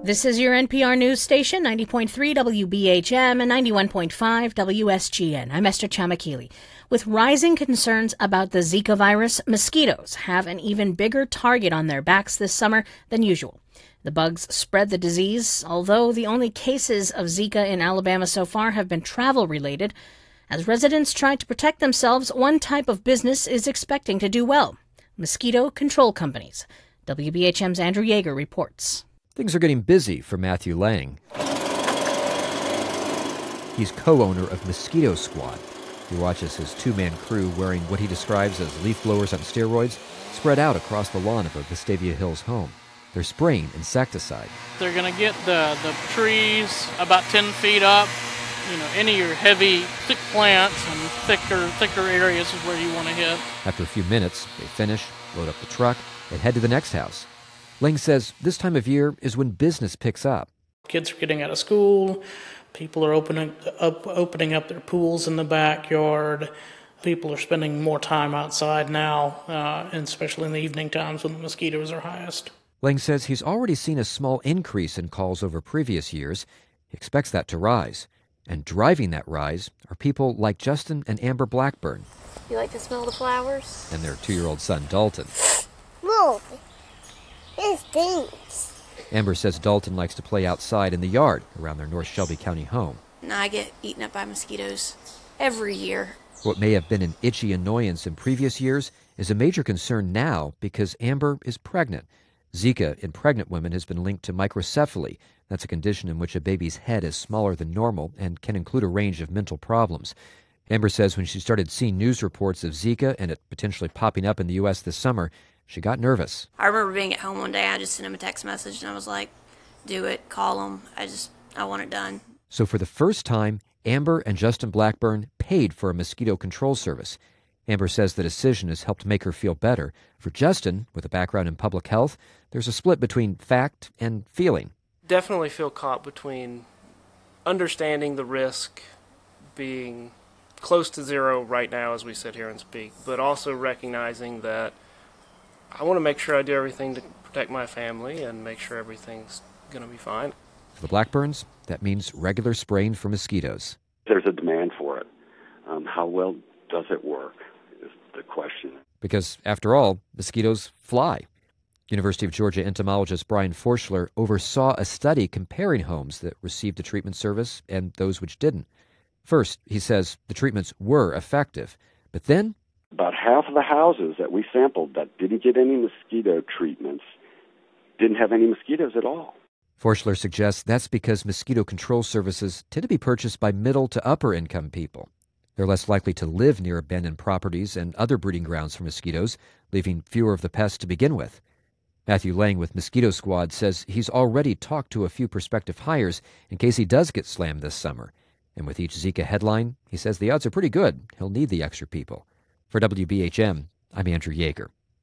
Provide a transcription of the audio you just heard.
This is your NPR news station, 90.3 WBHM and 91.5 WSGN. I'm Esther Chamakili. With rising concerns about the Zika virus, mosquitoes have an even bigger target on their backs this summer than usual. The bugs spread the disease, although the only cases of Zika in Alabama so far have been travel-related. As residents try to protect themselves, one type of business is expecting to do well: mosquito control companies. WBHM's Andrew Yeager reports. Things are getting busy for Matthew Lang. He's co-owner of Mosquito Squad. He watches his two-man crew wearing what he describes as leaf blowers on steroids spread out across the lawn of a Vestavia Hills home. They're spraying insecticide. They're going to get the trees about 10 feet up. Any of your heavy, thick plants and thicker areas is where you want to hit. After a few minutes, they finish, load up the truck, and head to the next house. Lang says this time of year is when business picks up. Kids are getting out of school. People are opening up their pools in the backyard. People are spending more time outside now, and especially in the evening times when the mosquitoes are highest. Lang says he's already seen a small increase in calls over previous years. He expects that to rise. And driving that rise are people like Justin and Amber Blackburn. You like to smell the flowers? And their 2-year-old son, Dalton. No. It stinks. Amber says Dalton likes to play outside in the yard around their North Shelby County home. I get eaten up by mosquitoes every year. What may have been an itchy annoyance in previous years is a major concern now because Amber is pregnant. Zika in pregnant women has been linked to microcephaly. That's a condition in which a baby's head is smaller than normal and can include a range of mental problems. Amber says when she started seeing news reports of Zika and it potentially popping up in the U.S. this summer, she got nervous. I remember being at home one day. I just sent him a text message and I was like, do it, call him. I want it done. So for the first time, Amber and Justin Blackburn paid for a mosquito control service. Amber says the decision has helped make her feel better. For Justin, with a background in public health, there's a split between fact and feeling. Definitely feel caught between understanding the risk being close to zero right now as we sit here and speak, but also recognizing that I want to make sure I do everything to protect my family and make sure everything's going to be fine. For the Blackburns, that means regular spraying for mosquitoes. There's a demand for it. How well does it work is the question. Because, after all, mosquitoes fly. University of Georgia entomologist Brian Forschler oversaw a study comparing homes that received the treatment service and those which didn't. First, he says the treatments were effective, but then about half of the houses that we sampled that didn't get any mosquito treatments didn't have any mosquitoes at all. Forschler suggests that's because mosquito control services tend to be purchased by middle to upper income people. They're less likely to live near abandoned properties and other breeding grounds for mosquitoes, leaving fewer of the pests to begin with. Matthew Lang with Mosquito Squad says he's already talked to a few prospective hires in case he does get slammed this summer. And with each Zika headline, he says the odds are pretty good he'll need the extra people. For WBHM, I'm Andrew Yeager.